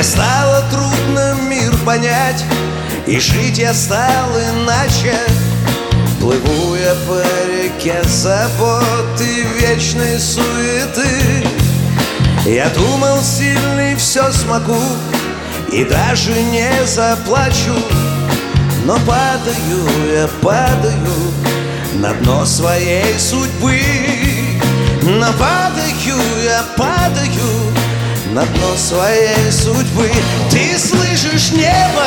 стало трудно мир понять, и жить я стал иначе. Плыву я по реке забот и вечной суеты. Я думал, сильный все смогу и даже не заплачу. Но падаю, я падаю на дно своей судьбы. Но падаю, я падаю на дно своей судьбы. Ты слышишь небо?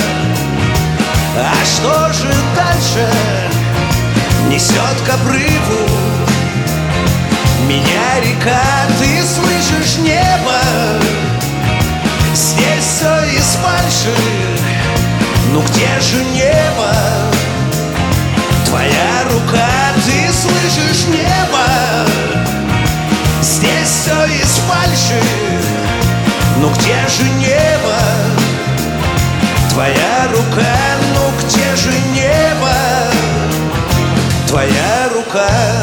А что же дальше? Несет к обрыву меня река. Ты слышишь небо? Здесь все из фальши. Ну где же небо? Твоя рука. Ты слышишь небо? Здесь все из фальши. Ну где же небо? Твоя рука. Ну где же небо? Твоя рука.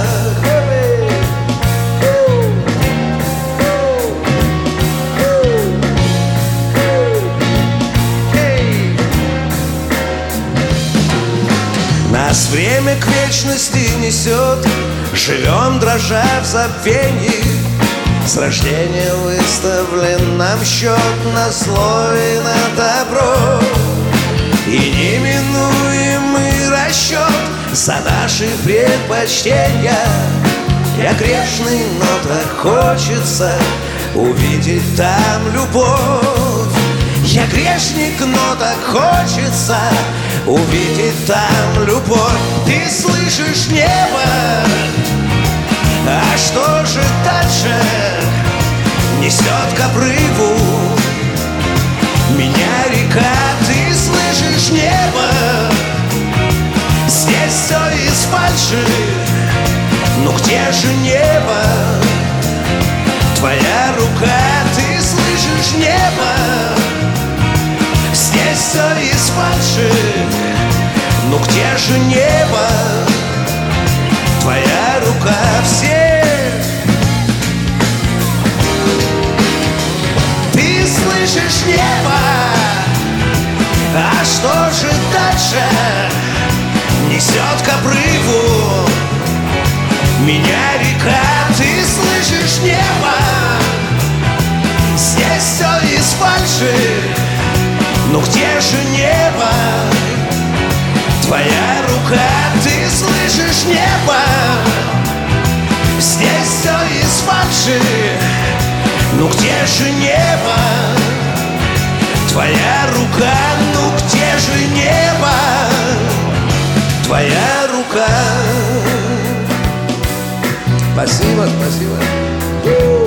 Нас время к вечности несет, живем, дрожа в забвении. С рождения выставлен нам счет на зло и на добро, и неминуемый расчет за наши предпочтения. Я грешный, но так хочется увидеть там любовь. Я грешник, но так хочется увидеть там любовь. Ты слышишь небо? А что же дальше? Несет к обрыву меня река. Ты слышишь небо? Здесь все из фальши. Ну где же небо? Твоя рука. Ты слышишь небо? Здесь все из фальши. Ну где же небо? Твоя рука. Все. Ты слышишь небо? А что же дальше? Несет к обрыву меня река. Ты слышишь небо? Здесь все из фальши. Ну где же небо? Твоя рука. Ты слышишь небо? Здесь все из фальши. Ну где же небо? Твоя рука. Ну где же небо? Твоя рука. Спасибо, спасибо.